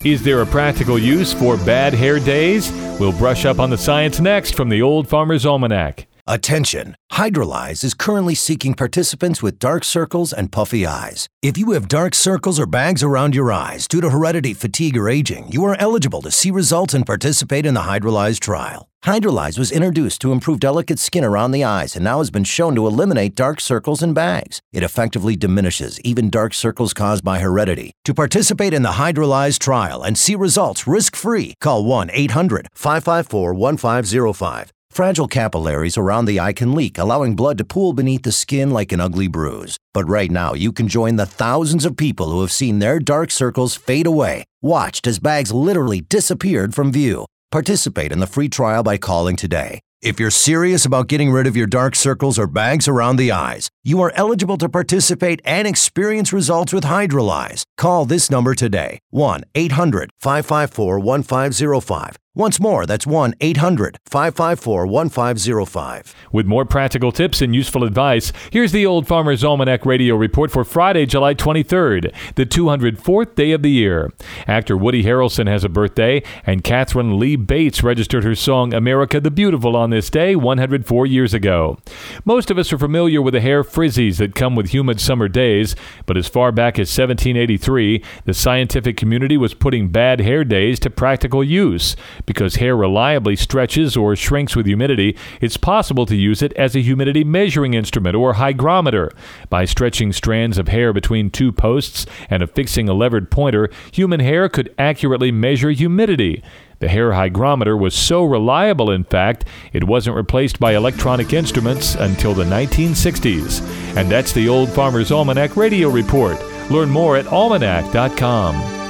Is there a practical use for bad hair days? We'll brush up on the science next from the Old Farmer's Almanac. Attention! Hydrolyze is currently seeking participants with dark circles and puffy eyes. If you have dark circles or bags around your eyes due to heredity, fatigue, or aging, you are eligible to see results and participate in the Hydrolyze trial. Hydrolyze was introduced to improve delicate skin around the eyes and now has been shown to eliminate dark circles and bags. It effectively diminishes even dark circles caused by heredity. To participate in the Hydrolyze trial and see results risk-free, call 1-800-554-1505. Fragile capillaries around the eye can leak, allowing blood to pool beneath the skin like an ugly bruise. But right now, you can join the thousands of people who have seen their dark circles fade away, watched as bags literally disappeared from view. Participate in the free trial by calling today. If you're serious about getting rid of your dark circles or bags around the eyes, you are eligible to participate and experience results with Hydrolyze. Call this number today, 1-800-554-1505. Once more, that's 1-800-554-1505. With more practical tips and useful advice, here's the Old Farmer's Almanac radio report for Friday, July 23rd, the 204th day of the year. Actor Woody Harrelson has a birthday, and Catherine Lee Bates registered her song America the Beautiful on this day 104 years ago. Most of us are familiar with the hair frizzies that come with humid summer days, but as far back as 1783, the scientific community was putting bad hair days to practical use. Because hair reliably stretches or shrinks with humidity, it's possible to use it as a humidity measuring instrument or hygrometer. By stretching strands of hair between two posts and affixing a levered pointer, human hair could accurately measure humidity. The hair hygrometer was so reliable, in fact, it wasn't replaced by electronic instruments until the 1960s. And that's the Old Farmer's Almanac radio report. Learn more at almanac.com.